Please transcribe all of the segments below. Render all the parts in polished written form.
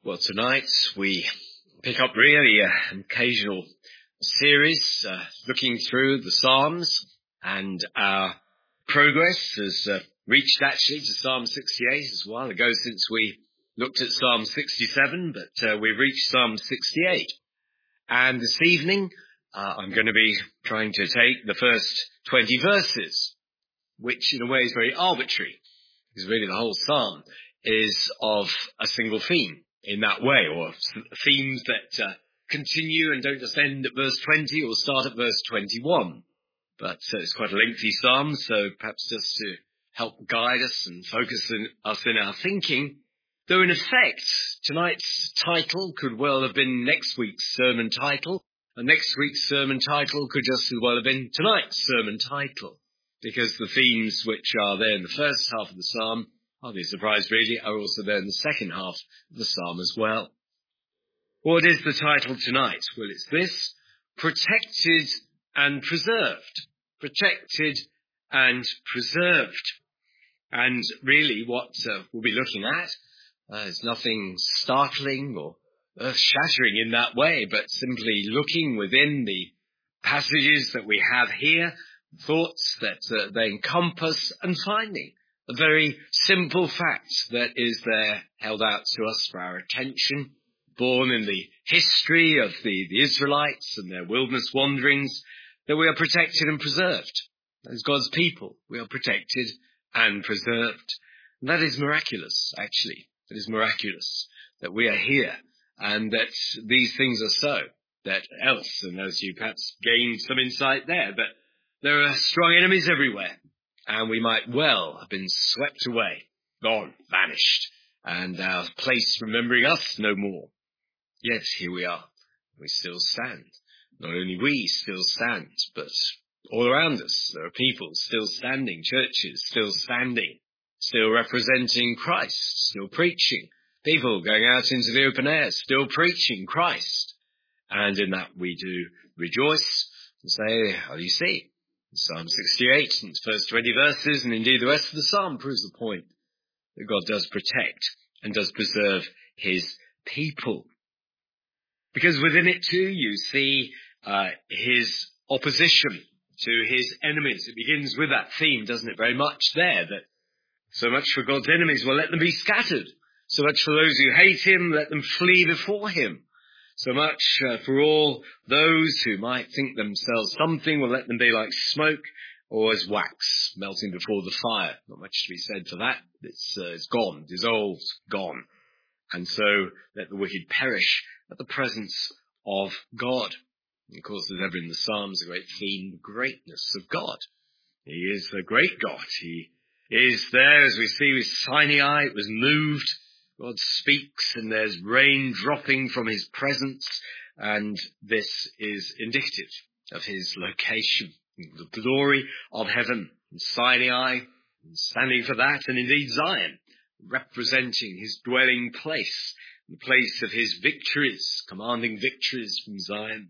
Well, tonight we pick up really an occasional series looking through the Psalms, and our progress has reached actually to Psalm 68. It's a while ago since we looked at Psalm 67, but we've reached Psalm 68. And this evening I'm going to be trying to take the first 20 verses, which in a way is very arbitrary, because really the whole psalm is of a single theme in that way, or themes that continue and don't just end at verse 20 or start at verse 21. But it's quite a lengthy psalm, so perhaps just to help guide us and focus us in our thinking, though in effect tonight's title could well have been next week's sermon title, and next week's sermon title could just as well have been tonight's sermon title, because the themes which are there in the first half of the psalm, hardly a surprise really, are also there in the second half of the psalm as well. What is the title tonight? Well, it's this: Protected and Preserved. Protected and Preserved. And really what we'll be looking at is nothing startling or earth-shattering in that way, but simply looking within the passages that we have here, thoughts that they encompass, and finding a very simple fact that is there held out to us for our attention, born in the history of the Israelites and their wilderness wanderings, that we are protected and preserved. As God's people, we are protected and preserved. And that is miraculous, actually. It is miraculous that we are here and that these things are so. That else, and as you perhaps gained some insight there, that there are strong enemies everywhere, and we might well have been swept away, gone, vanished, and our place remembering us no more. Yet here we are. We still stand. Not only we still stand, but all around us there are people still standing, churches still standing, still representing Christ, still preaching, people going out into the open air, still preaching Christ. And in that we do rejoice and say, how do you see? Psalm 68 and its first 20 verses, and indeed the rest of the psalm proves the point that God does protect and does preserve his people. Because within it too you see his opposition to his enemies. It begins with that theme, doesn't it, very much there, that so much for God's enemies, well, let them be scattered. So much for those who hate him, let them flee before him. So much for all those who might think themselves something, well, let them be like smoke or as wax melting before the fire. Not much to be said for that. It's gone, dissolved, gone. And so let the wicked perish at the presence of God. And of course, as ever in the Psalms, the great theme, the greatness of God. He is the great God. He is there, as we see with Sinai, it was moved. God speaks and there's rain dropping from his presence, and this is indicative of his location, the glory of heaven, and Sinai, and standing for that, and indeed Zion, representing his dwelling place, the place of his victories, commanding victories from Zion.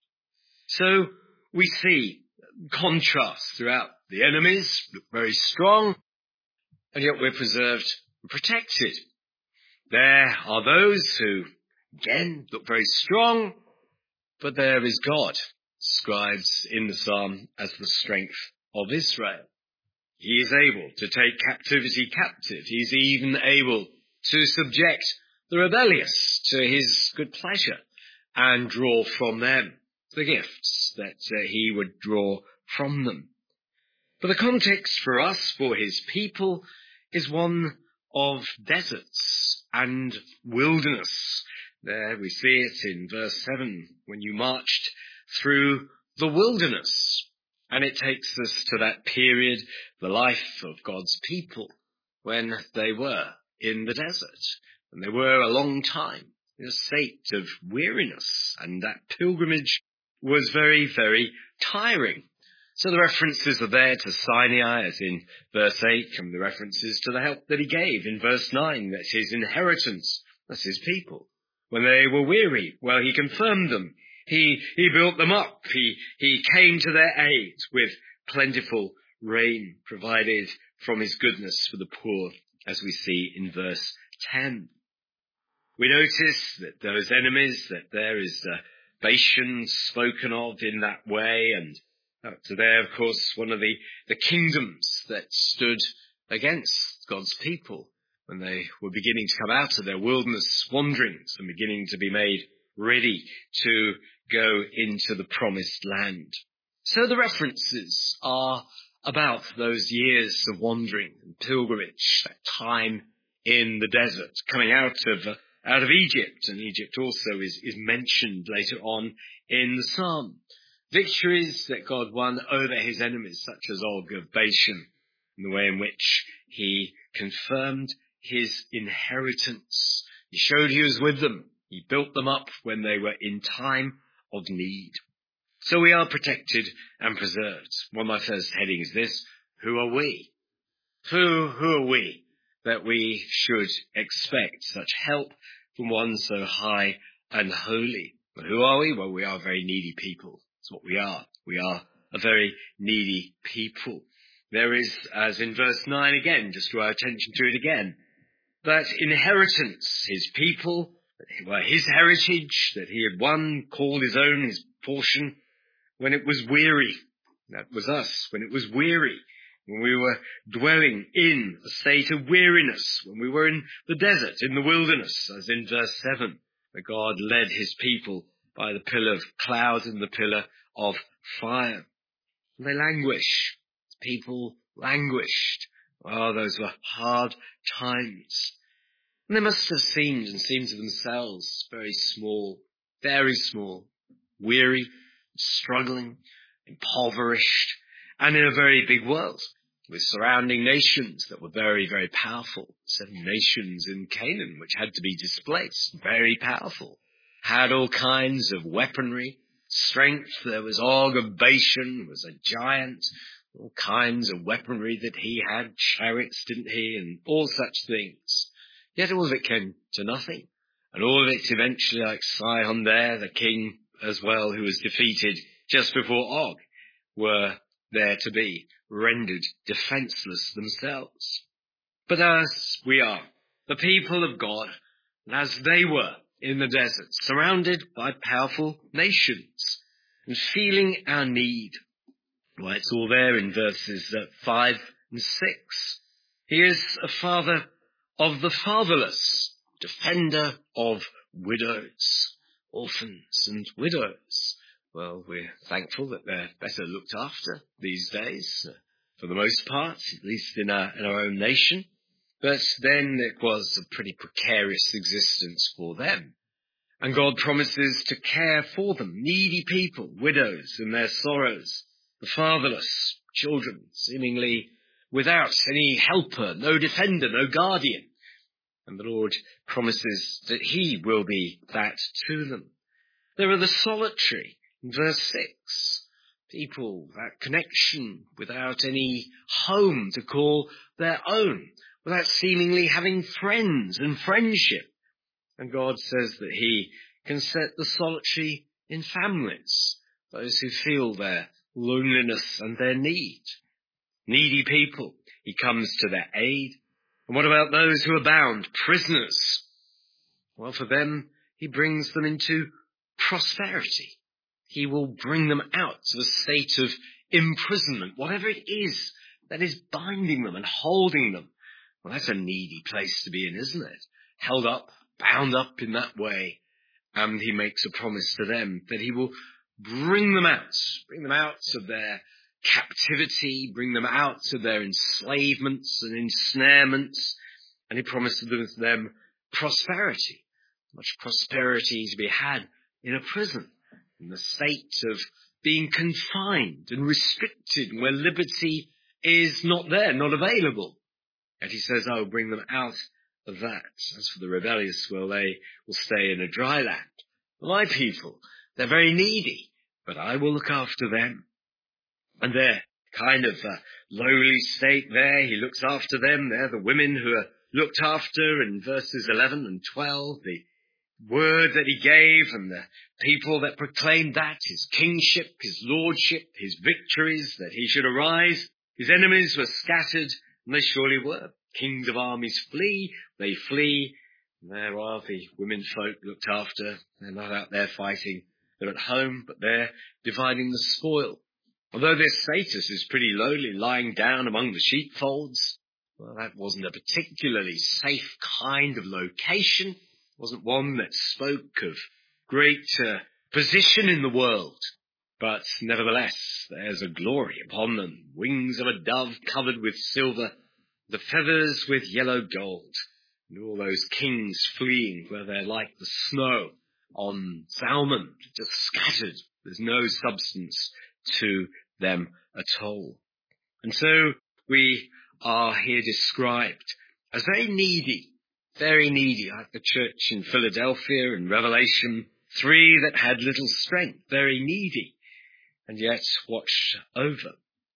So we see contrast throughout. The enemies look very strong, and yet we're preserved and protected. There are those who, again, look very strong, but there is God, described in the psalm as the strength of Israel. He is able to take captivity captive. He's even able to subject the rebellious to his good pleasure and draw from them the gifts that he would draw from them. But the context for us, for his people, is one of deserts and wilderness. There we see it in verse 7, when you marched through the wilderness. And it takes us to that period, the life of God's people, when they were in the desert. And they were a long time in a state of weariness. And that pilgrimage was very, very tiring. So the references are there to Sinai, as in verse 8, and the references to the help that he gave in verse 9, that's his inheritance, that's his people. When they were weary, well, he confirmed them. He built them up. He came to their aid with plentiful rain provided from his goodness for the poor, as we see in verse 10. We notice that those enemies, that there is Bashan spoken of in that way, and so there, of course, one of the kingdoms that stood against God's people when they were beginning to come out of their wilderness wanderings and beginning to be made ready to go into the promised land. So the references are about those years of wandering and pilgrimage, that time in the desert, coming out of Egypt, and Egypt also is mentioned later on in the psalm. Victories that God won over his enemies, such as Og of Bashan, in the way in which he confirmed his inheritance. He showed he was with them. He built them up when they were in time of need. So we are protected and preserved. One of my first headings is this: who are we? Who are we that we should expect such help from one so high and holy? But who are we? Well, we are very needy people. That's what we are. We are a very needy people. There is, as in verse 9 again, just draw our attention to it again, that inheritance, his people, his heritage, that he had won, called his own, his portion, when it was weary. That was us, when it was weary, when we were dwelling in a state of weariness, when we were in the desert, in the wilderness, as in verse 7, that God led his people by the pillar of cloud and the pillar of fire. And they languish. People languished. Oh, those were hard times. And they must have seemed to themselves very small, weary, struggling, impoverished, and in a very big world, with surrounding nations that were very, very powerful. 7 nations in Canaan, which had to be displaced, very powerful, had all kinds of weaponry, strength. There was Og of Bashan, was a giant, all kinds of weaponry that he had, chariots, didn't he, and all such things. Yet all of it came to nothing. And all of it eventually, like Sihon there, the king as well, who was defeated just before Og, were there to be rendered defenseless themselves. But as we are, the people of God, and as they were in the desert, surrounded by powerful nations, and feeling our need, well, it's all there in verses 5 and 6. He is a father of the fatherless, defender of widows, orphans and widows. Well, we're thankful that they're better looked after these days, for the most part, at least in our own nation. But then it was a pretty precarious existence for them. And God promises to care for them, needy people, widows in their sorrows, the fatherless, children seemingly without any helper, no defender, no guardian. And the Lord promises that he will be that to them. There are the solitary, in verse 6, people, that connection without any home to call their own, without seemingly having friends and friendship. And God says that he can set the solitary in families, those who feel their loneliness and their need. Needy people, he comes to their aid. And what about those who are bound, prisoners? Well, for them, he brings them into prosperity. He will bring them out of a state of imprisonment, whatever it is that is binding them and holding them. Well, that's a needy place to be in, isn't it? Held up, bound up in that way. And he makes a promise to them that he will bring them out of their captivity, bring them out of their enslavements and ensnarements. And he promises them prosperity, much prosperity to be had in a prison, in the state of being confined and restricted, where liberty is not there, not available. And he says, I will bring them out of that. As for the rebellious, well, they will stay in a dry land. My people, they're very needy, but I will look after them. And their kind of lowly state there, he looks after them. They're the women who are looked after in verses 11 and 12, the word that he gave and the people that proclaimed that, his kingship, his lordship, his victories, that he should arise. His enemies were scattered, and they surely were. Kings of armies flee, they flee. There are the women folk looked after. They're not out there fighting. They're at home, but they're dividing the spoil. Although their status is pretty lowly, lying down among the sheepfolds, well, that wasn't a particularly safe kind of location. It wasn't one that spoke of great position in the world. But nevertheless, there's a glory upon them, wings of a dove covered with silver, the feathers with yellow gold, and all those kings fleeing where they're like the snow on Zalmon, just scattered. There's no substance to them at all. And so we are here described as very needy, like the church in Philadelphia in Revelation 3 that had little strength, very needy, and yet watched over.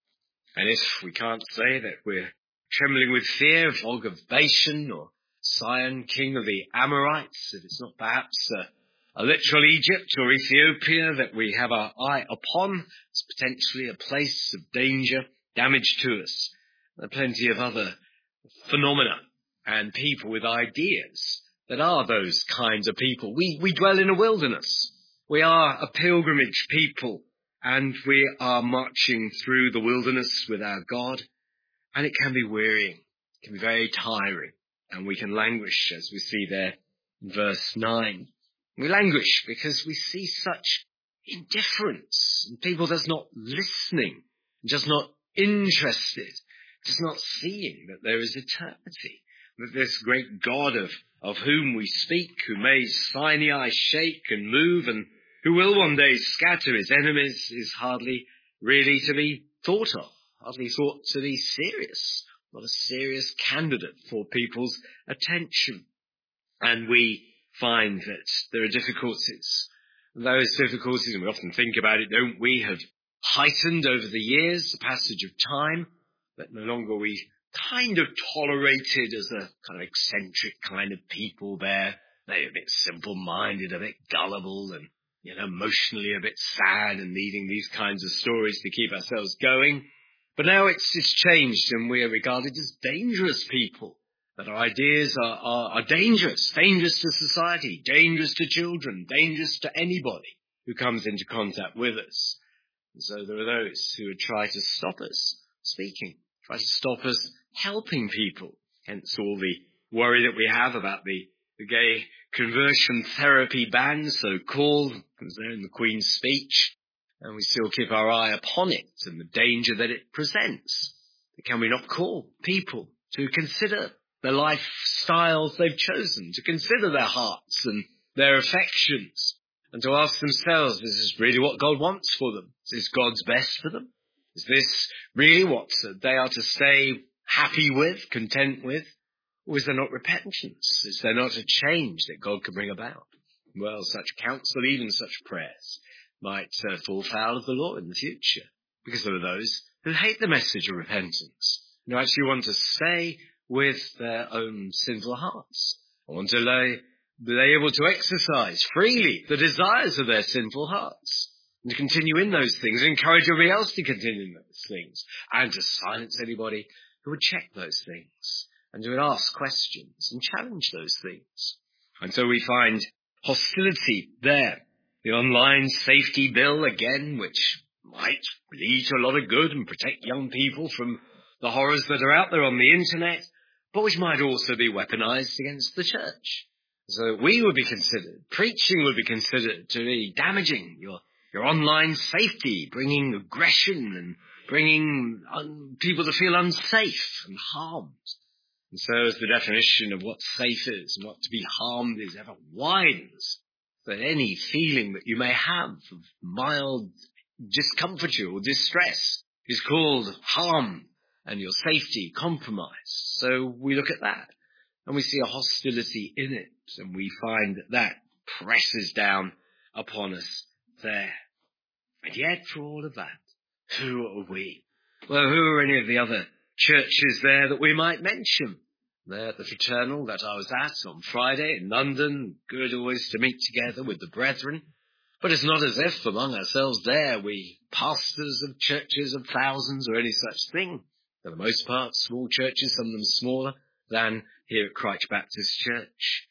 And if we can't say that we're trembling with fear of Og of Bashan or Sihon, king of the Amorites, if it's not perhaps a literal Egypt or Ethiopia that we have our eye upon, it's potentially a place of danger, damage to us. There are plenty of other phenomena and people with ideas that are those kinds of people. We dwell in a wilderness. We are a pilgrimage people, and we are marching through the wilderness with our God, and it can be wearying. It can be very tiring, and we can languish, as we see there in verse 9. We languish because we see such indifference, and people that's not listening, just not interested, just not seeing that there is eternity, that this great God of whom we speak, who made Sinai shake and move, and who will one day scatter his enemies, is hardly really to be thought of, hardly thought to be serious, not a serious candidate for people's attention. And we find that there are difficulties. Those difficulties, and we often think about it, don't we, have heightened over the years, the passage of time, that no longer we kind of tolerated as a kind of eccentric kind of people there. They're a bit simple-minded, a bit gullible, and emotionally a bit sad and needing these kinds of stories to keep ourselves going. But now it's changed, and we are regarded as dangerous people, that our ideas are dangerous to society, dangerous to children, dangerous to anybody who comes into contact with us. And so there are those who would try to stop us speaking, try to stop us helping people, hence all the worry that we have about the gay conversion therapy ban, so-called, because they're in the Queen's speech, and we still keep our eye upon it and the danger that it presents. But can we not call people to consider the lifestyles they've chosen, to consider their hearts and their affections, and to ask themselves, is this really what God wants for them? Is this God's best for them? Is this really what they are to stay happy with, content with? Or is there not repentance? Is there not a change that God can bring about? Well, such counsel, even such prayers, might fall foul of the law in the future, because there are those who hate the message of repentance, who actually want to stay with their own sinful hearts, want to be able to exercise freely the desires of their sinful hearts, and to continue in those things, encourage everybody else to continue in those things, and to silence anybody who would check those things, and who would ask questions and challenge those things. And so we find hostility there. The online safety bill, again, which might lead to a lot of good and protect young people from the horrors that are out there on the internet, but which might also be weaponized against the church. So we would be considered, preaching would be considered to be damaging your online safety, bringing aggression and bringing people to feel unsafe and harmed. And so as the definition of what safe is and what to be harmed is ever widens, that any feeling that you may have of mild discomfiture or distress is called harm, and your safety compromised. So we look at that, and we see a hostility in it, and we find that presses down upon us there. And yet, for all of that, who are we? Well, who are any of the other churches there that we might mention? There at the fraternal that I was at on Friday in London, good always to meet together with the brethren. But it's not as if among ourselves there we pastors of churches of thousands or any such thing. For the most part, small churches, some of them smaller than here at Christ Baptist Church.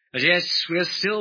And yes, we are still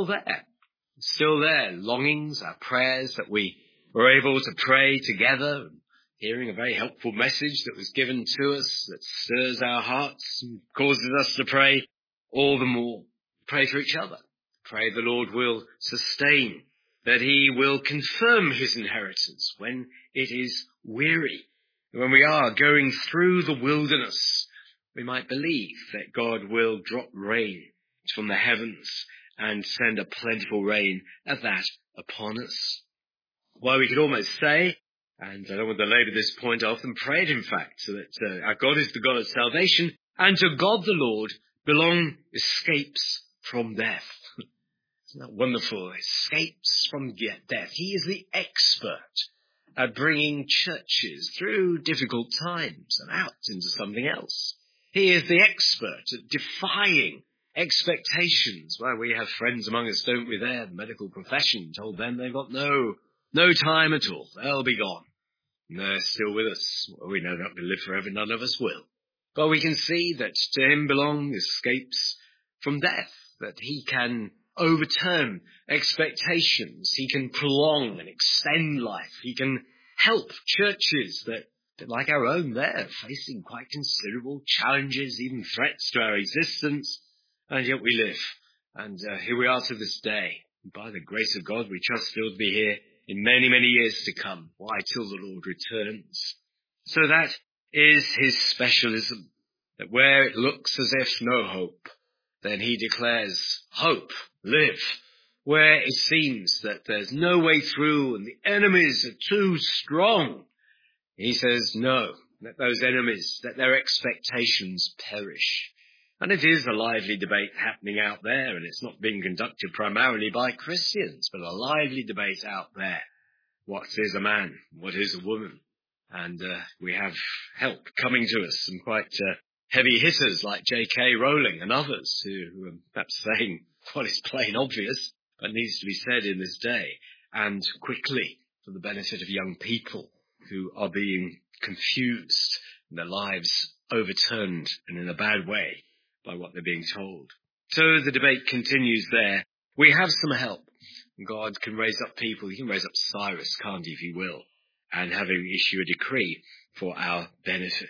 there, longings, our prayers that we were able to pray together, hearing a very helpful message that was given to us that stirs our hearts and causes us to pray all the more. Pray for each other. Pray the Lord will sustain, that he will confirm his inheritance when it is weary. When we are going through the wilderness, we might believe that God will drop rain from the heavens and send a plentiful rain at that upon us. Well, we could almost say, and I don't want to belabor this point, I often prayed, in fact, so that our God is the God of salvation, and to God the Lord belong escapes from death. Isn't that wonderful? Escapes from death. He is the expert at bringing churches through difficult times and out into something else. He is the expert at defying expectations. Well, we have friends among us, don't we, there, the medical profession told them they've got no time at all. They'll be gone. And they're still with us. Well, we know that we'll live forever. None of us will. But we can see that to him belong escapes from death, that he can overturn expectations. He can prolong and extend life. He can help churches that, like our own there, facing quite considerable challenges, even threats to our existence, and yet we live. And here we are to this day. And by the grace of God, we trust still to be here in many, many years to come. Why? Till the Lord returns. So that is his specialism, that where it looks as if no hope, then he declares hope, live. Where it seems that there's no way through and the enemies are too strong, he says no, let those enemies, let their expectations perish. And it is a lively debate happening out there, and it's not being conducted primarily by Christians, but a lively debate out there. What is a man? What is a woman? And we have help coming to us, some quite heavy hitters like J.K. Rowling and others who are perhaps saying what is plain obvious, but needs to be said in this day, and quickly for the benefit of young people who are being confused and their lives overturned and in a bad way by what they're being told. So the debate continues there. We have some help. God can raise up people. He can raise up Cyrus, can't he, if he will, and have him issue a decree for our benefit.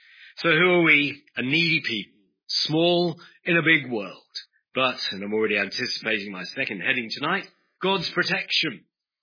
So who are we? A needy people, small in a big world. But, and I'm already anticipating my second heading tonight, God's protection.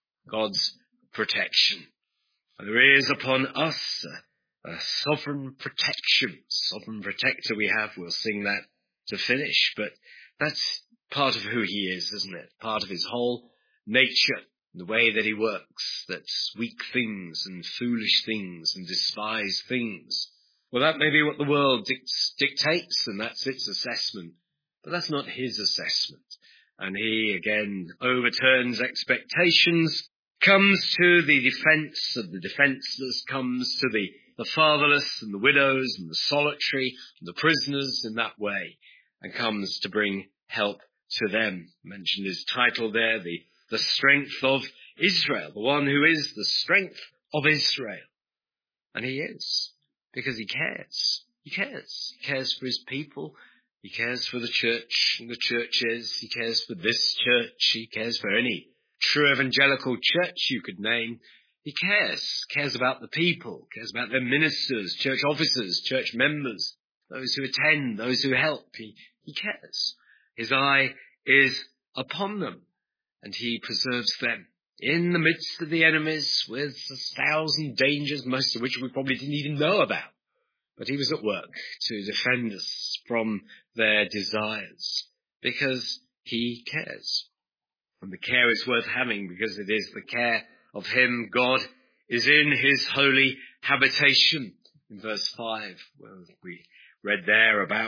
God's protection. And there is upon us a sovereign protection. Sovereign protector we have. We'll sing that to finish. But that's part of who he is, isn't it? Part of his whole nature, the way that he works, that weak things and foolish things and despised things. Well, that may be what the world dictates, and that's its assessment. But that's not his assessment. And he, again, overturns expectations, comes to the defence of the defenceless, comes to the fatherless and the widows and the solitary and the prisoners in that way, and comes to bring help to them. I mentioned his title there, the strength of Israel, the one who is the strength of Israel. And he is, because he cares. He cares. He cares for his people. He cares for the church and the churches. He cares for this church. He cares for any true evangelical church you could name. He cares about the people, cares about their ministers, church officers, church members, those who attend, those who help. He cares. His eye is upon them, and he preserves them in the midst of the enemies with 1,000 dangers, most of which we probably didn't even know about. But he was at work to defend us from their desires, because he cares. And the care is worth having, because it is the care of him. God is in his holy habitation. In verse 5, well, we read there about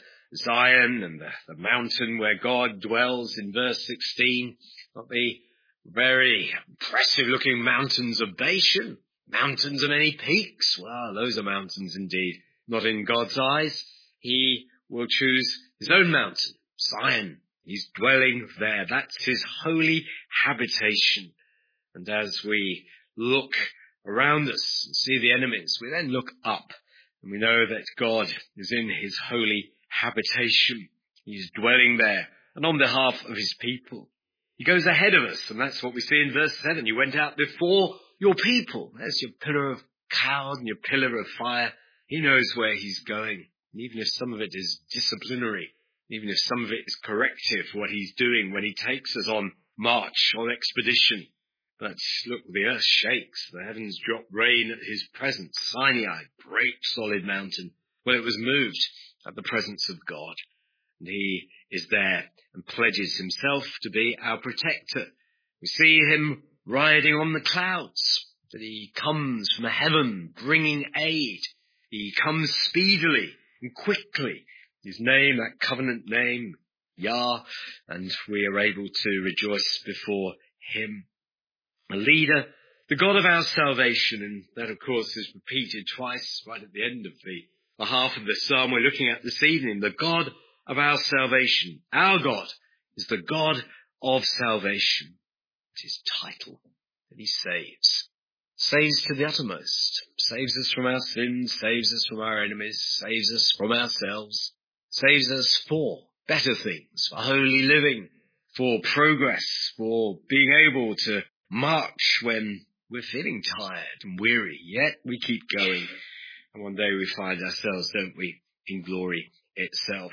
Zion and the mountain where God dwells in verse 16. Not the very impressive looking mountains of Bashan. Mountains of many peaks. Well, those are mountains indeed. Not in God's eyes. He will choose his own mountain, Zion. He's dwelling there. That's his holy habitation. And as we look around us and see the enemies, we then look up and we know that God is in his holy habitation. He's dwelling there and on behalf of his people. He goes ahead of us, and that's what we see in verse 7. You went out before your people. There's your pillar of cloud and your pillar of fire. He knows where he's going. And even if some of it is disciplinary, even if some of it is corrective, what he's doing when he takes us on march, on expedition. But look, the earth shakes. The heavens drop rain at his presence. Sinai, great solid mountain. Well, it was moved at the presence of God. And he is there and pledges himself to be our protector. We see him riding on the clouds, that he comes from heaven bringing aid. He comes speedily and quickly. His name, that covenant name, Yah, and we are able to rejoice before him. A leader, the God of our salvation, and that of course is repeated twice right at the end of the half of the psalm we're looking at this evening. The God of our salvation. Our God is the God of salvation. It's his title that he saves. Saves to the uttermost. Saves us from our sins, saves us from our enemies, saves us from ourselves, saves us for better things, for holy living, for progress, for being able to march when we're feeling tired and weary. Yet we keep going. And one day we find ourselves, don't we, in glory itself.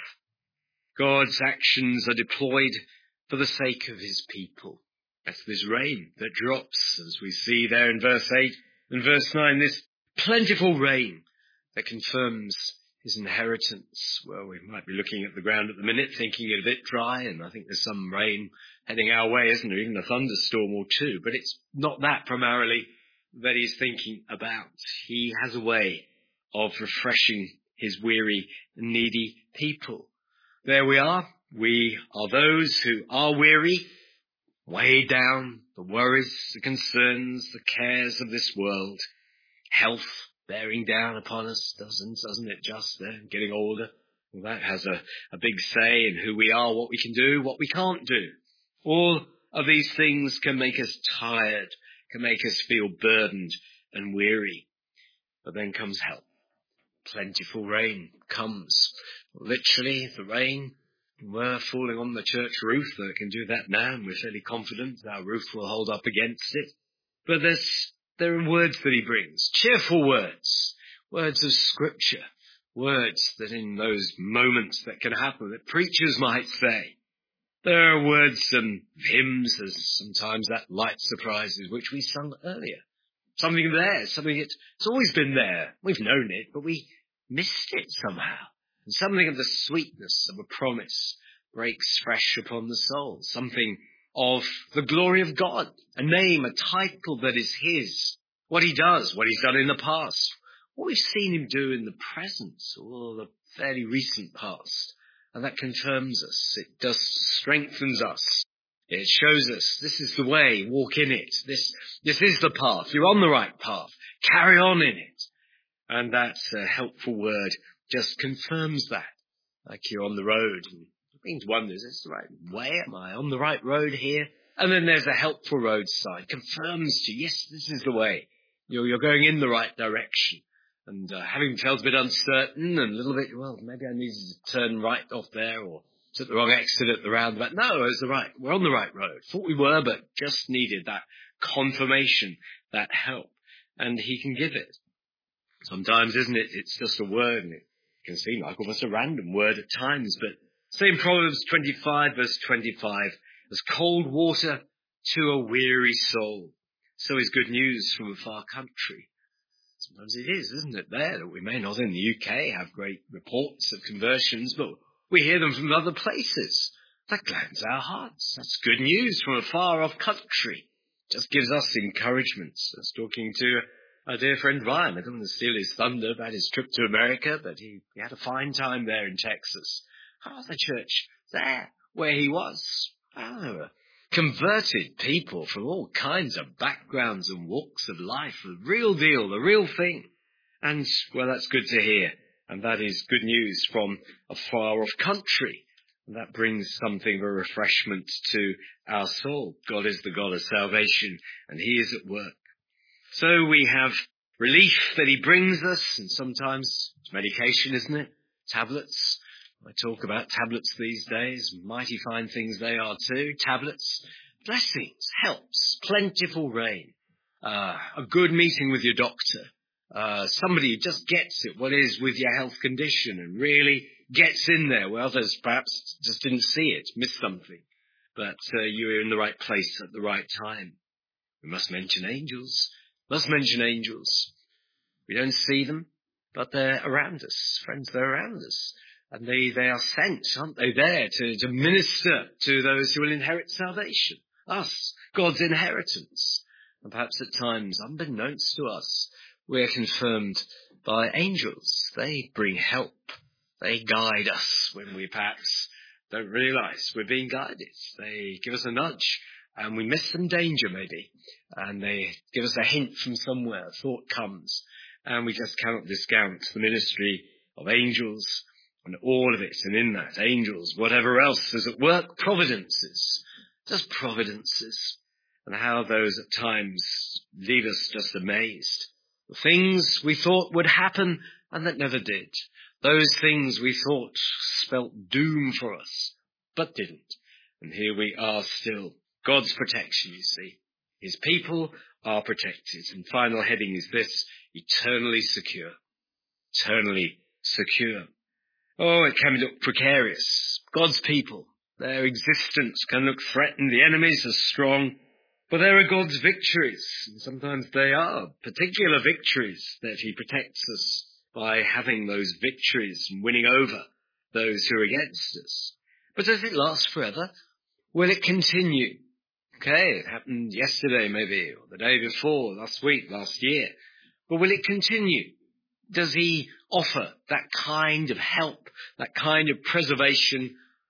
God's actions are deployed for the sake of his people. That's this rain that drops, as we see there in verse 8 and verse 9, this plentiful rain that confirms his inheritance. Well, we might be looking at the ground at the minute, thinking it a bit dry, and I think there's some rain heading our way, isn't there? Even a thunderstorm or two. But it's not that primarily that he's thinking about. He has a way of refreshing his weary and needy people. There we are. We are those who are weary, weighed down, the worries, the concerns, the cares of this world. Health bearing down upon us, doesn't it, just there, getting older? Well, that has a big say in who we are, what we can do, what we can't do. All of these things can make us tired, can make us feel burdened and weary. But then comes help. Plentiful rain comes. Literally, the rain were falling on the church roof. They can do that now, and we're fairly confident our roof will hold up against it. But there are words that he brings, cheerful words, words of scripture, words that in those moments that can happen, that preachers might say. There are words and hymns, as sometimes that light surprises, which we sung earlier. Something there, something it's always been there. We've known it, but we missed it somehow. And something of the sweetness of a promise breaks fresh upon the soul. Something of the glory of God, a name, a title that is his. What he does, what he's done in the past, what we've seen him do in the present or the fairly recent past. And that confirms us. It just strengthens us. It shows us this is the way, walk in it. This is the path. You're on the right path. Carry on in it. And that helpful word just confirms that. Like you're on the road and things wonders, is this the right way? Am I on the right road here? And then there's a helpful road sign. Confirms to you, yes, this is the way. You're going in the right direction. And having felt a bit uncertain and a little bit, well, maybe I needed to turn right off there or took the wrong exit at the roundabout. No, it was we're on the right road. Thought we were, but just needed that confirmation, that help. And he can give it. Sometimes, isn't it? It's just a word, and it can seem like almost a random word at times. But say in Proverbs 25, verse 25, as cold water to a weary soul, so is good news from a far country. Sometimes it is, isn't it, there, that we may not in the UK have great reports of conversions, but we hear them from other places. That gladdens our hearts. That's good news from a far-off country. Just gives us encouragement. I was talking to our dear friend Ryan. I don't want to steal his thunder about his trip to America, but he had a fine time there in Texas. Oh, the church there, where he was. Oh, converted people from all kinds of backgrounds and walks of life. The real deal, the real thing. And, well, that's good to hear. And that is good news from a far-off country. And that brings something of a refreshment to our soul. God is the God of salvation, and he is at work. So we have relief that he brings us, and sometimes it's medication, isn't it? Tablets. I talk about tablets these days, mighty fine things they are too. Tablets, blessings, helps, plentiful rain, a good meeting with your doctor, somebody who just gets it, what is with your health condition and really gets in there where others perhaps just didn't see it, missed something. But you were in the right place at the right time. We must mention angels. We don't see them, but they're around us. Friends, they're around us. And they are sent, aren't they, there to minister to those who will inherit salvation. Us, God's inheritance. And perhaps at times, unbeknownst to us, we're confirmed by angels. They bring help. They guide us when we perhaps don't realize we're being guided. They give us a nudge and we miss some danger maybe. And they give us a hint from somewhere. A thought comes and we just cannot discount the ministry of angels and all of it. And in that, angels, whatever else is at work, providences, just providences. And how those at times leave us just amazed. The things we thought would happen and that never did. Those things we thought spelt doom for us, but didn't. And here we are still. God's protection, you see. His people are protected. And final heading is this: eternally secure. Eternally secure. Oh, it can look precarious. God's people, their existence can look threatened. The enemies are strong. But there are God's victories. And sometimes they are particular victories that he protects us by having those victories and winning over those who are against us. But does it last forever? Will it continue? Okay, it happened yesterday maybe, or the day before, last week, last year. But will it continue? Does he offer that kind of help, that kind of preservation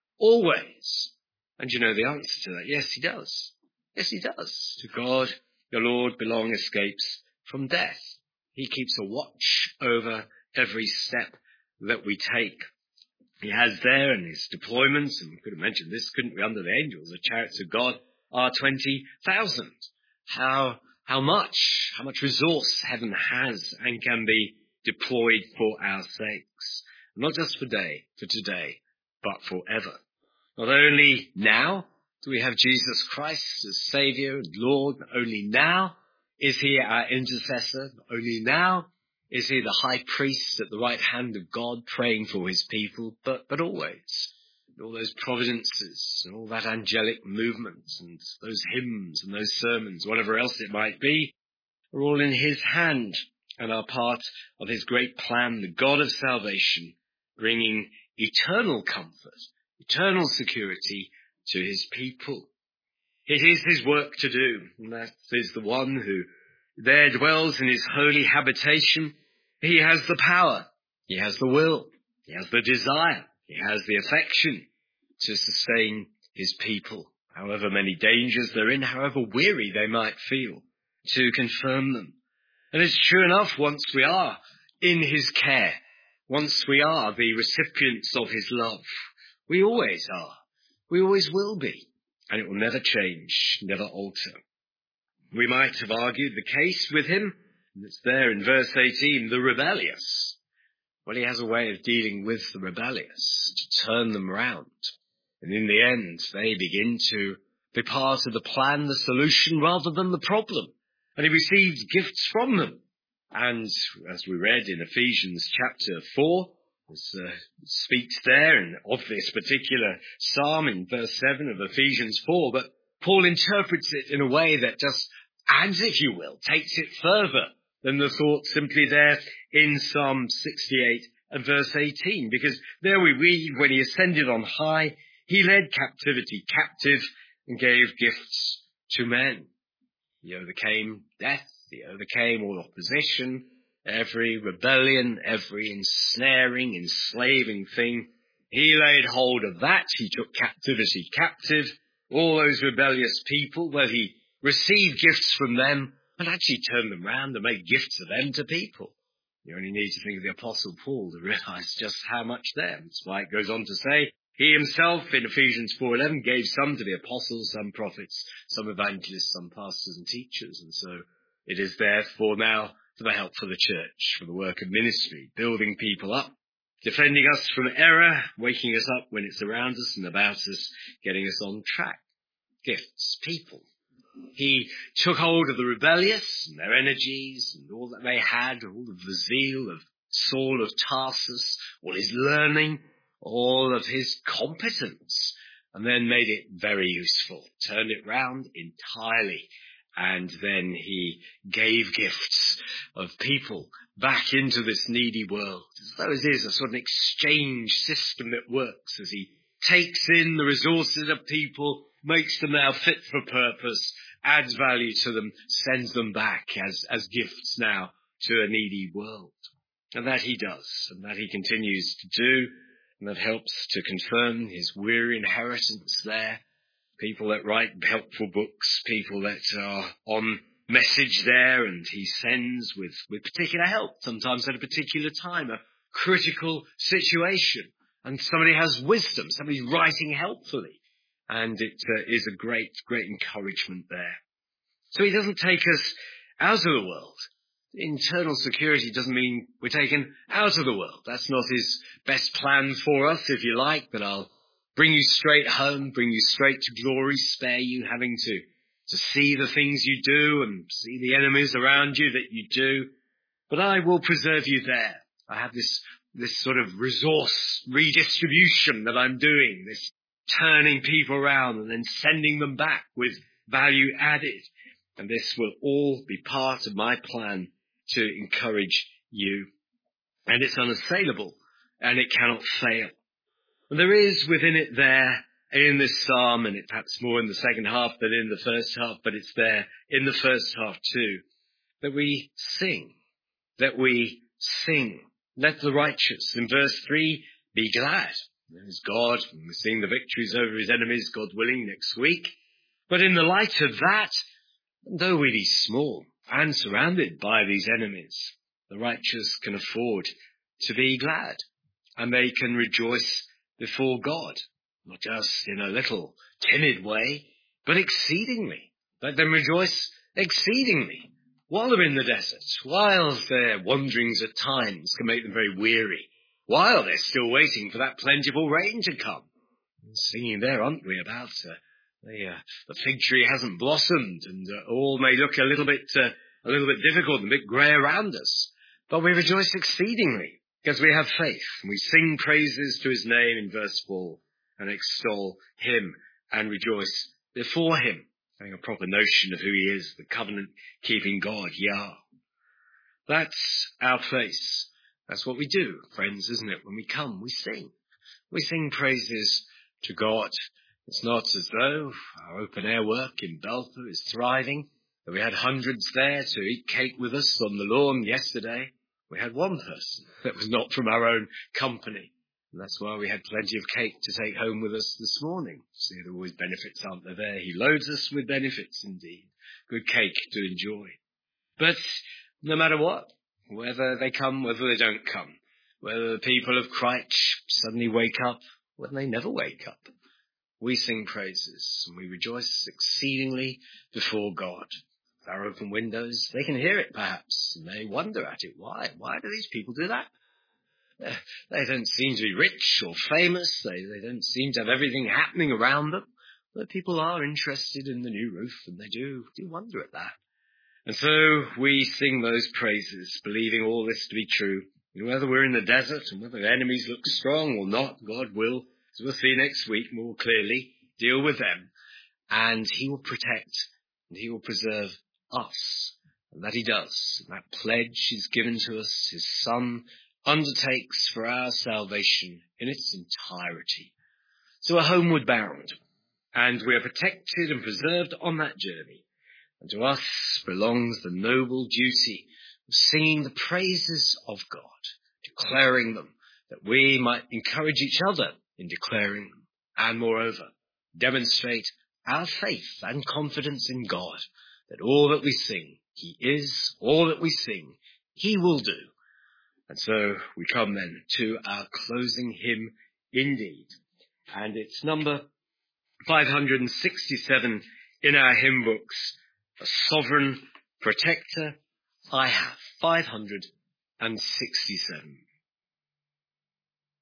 always? And you know the answer to that. Yes, he does. Yes, he does. To God, your Lord, belong escapes from death. He keeps a watch over every step that we take. He has there in his deployments, and we could have mentioned this, couldn't we, under the angels, the chariots of God are 20,000. How much resource heaven has and can be deployed for our sakes. Not just for today, but forever. Not only now do we have Jesus Christ as Saviour and Lord, not only now is he our intercessor, not only now is he the high priest at the right hand of God praying for his people, but always. And all those providences and all that angelic movement and those hymns and those sermons, whatever else it might be, are all in his hand and are part of his great plan, the God of salvation, bringing eternal comfort, eternal security to his people. It is his work to do, and that is the one who there dwells in his holy habitation. He has the power, he has the will, he has the desire, he has the affection to sustain his people, however many dangers they're in, however weary they might feel, to confirm them. And it's true enough, once we are in his care, once we are the recipients of his love, we always are, we always will be, and it will never change, never alter. We might have argued the case with him, and it's there in verse 18, the rebellious. Well, he has a way of dealing with the rebellious, to turn them round. And in the end, they begin to be part of the plan, the solution, rather than the problem. And he receives gifts from them. And as we read in Ephesians chapter 4, speaks there and of this particular psalm in verse 7 of Ephesians 4, but Paul interprets it in a way that just adds, if you will, takes it further than the thought simply there in Psalm 68 and verse 18, because there we read, when he ascended on high, he led captivity captive and gave gifts to men. He overcame death, he overcame all opposition, every rebellion, every ensnaring, enslaving thing. He laid hold of that. He took captivity captive. All those rebellious people, well, he received gifts from them and actually turned them round and made gifts of them to people. You only need to think of the Apostle Paul to realize just how much there. That's why it goes on to say, he himself in Ephesians 4:11 gave some to the apostles, some prophets, some evangelists, some pastors and teachers. And so it is therefore now for the help for the church, for the work of ministry, building people up defending us from error, waking us up when it's around us and about us, getting us on track. Gifts, people. He took hold of the rebellious and their energies and all that they had, all of the zeal of Saul of Tarsus, all his learning, all of his competence, and then made it very useful, turned it round entirely. And then he gave gifts of people back into this needy world, as though it is a sort of exchange system that works as he takes in the resources of people, makes them now fit for purpose, adds value to them, sends them back as gifts now to a needy world. And that he does, and that he continues to do, and that helps to confirm his weary inheritance there. People that write helpful books, people that are on message there, and he sends with particular help, sometimes at a particular time, a critical situation. And somebody has wisdom, somebody's writing helpfully. And it is a great, great encouragement there. So he doesn't take us out of the world. Internal security doesn't mean we're taken out of the world. That's not his best plan for us, if you like, but I'll bring you straight home, bring you straight to glory, spare you having to see the things you do and see the enemies around you that you do. But I will preserve you there. I have this sort of resource redistribution that I'm doing, this turning people around and then sending them back with value added. And this will all be part of my plan to encourage you. And it's unassailable, and it cannot fail. And there is within it there, in this psalm, and it perhaps more in the second half than in the first half, but it's there in the first half too, that we sing, that we sing. Let the righteous, in verse 3, be glad. There's God, and we're seeing the victories over his enemies, God willing, next week. But in the light of that, though we be small and surrounded by these enemies, the righteous can afford to be glad, and they can rejoice before God, not just in a little timid way, but exceedingly. Let them rejoice exceedingly while they're in the desert, while their wanderings at times can make them very weary, while they're still waiting for that plentiful rain to come. Singing there, aren't we, about the fig tree hasn't blossomed, and all may look a little bit difficult and a bit grey around us. But we rejoice exceedingly because we have faith, and we sing praises to his name in verse 4 and extol him and rejoice before him, having a proper notion of who he is, the covenant-keeping God, Yah. That's our place. That's what we do, friends, isn't it? When we come, we sing. We sing praises to God. It's not as though our open-air work in Belper is thriving, that we had hundreds there to eat cake with us on the lawn yesterday. We had one person that was not from our own company. And that's why we had plenty of cake to take home with us this morning. See, there are always benefits, aren't there? He loads us with benefits indeed. Good cake to enjoy. But no matter what, whether they come, whether they don't come, whether the people of Christ suddenly wake up, whether they never wake up, we sing praises and we rejoice exceedingly before God. Our open windows, they can hear it perhaps, and they wonder at it. Why? Why do these people do that? They don't seem to be rich or famous. They don't seem to have everything happening around them. But people are interested in the new roof, and they do wonder at that. And so we sing those praises, believing all this to be true. And whether we're in the desert and whether the enemies look strong or not, God will, as we'll see next week more clearly, deal with them. And he will protect and he will preserve us. And that he does. And that pledge is given to us. His Son undertakes for our salvation in its entirety. So we're homeward bound, and we are protected and preserved on that journey. And to us belongs the noble duty of singing the praises of God, declaring them, that we might encourage each other in declaring them, and moreover, demonstrate our faith and confidence in God, that all that we sing, he is, all that we sing, he will do. And so we come then to our closing hymn indeed. And it's number 567 in our hymn books. A sovereign protector I have. 567.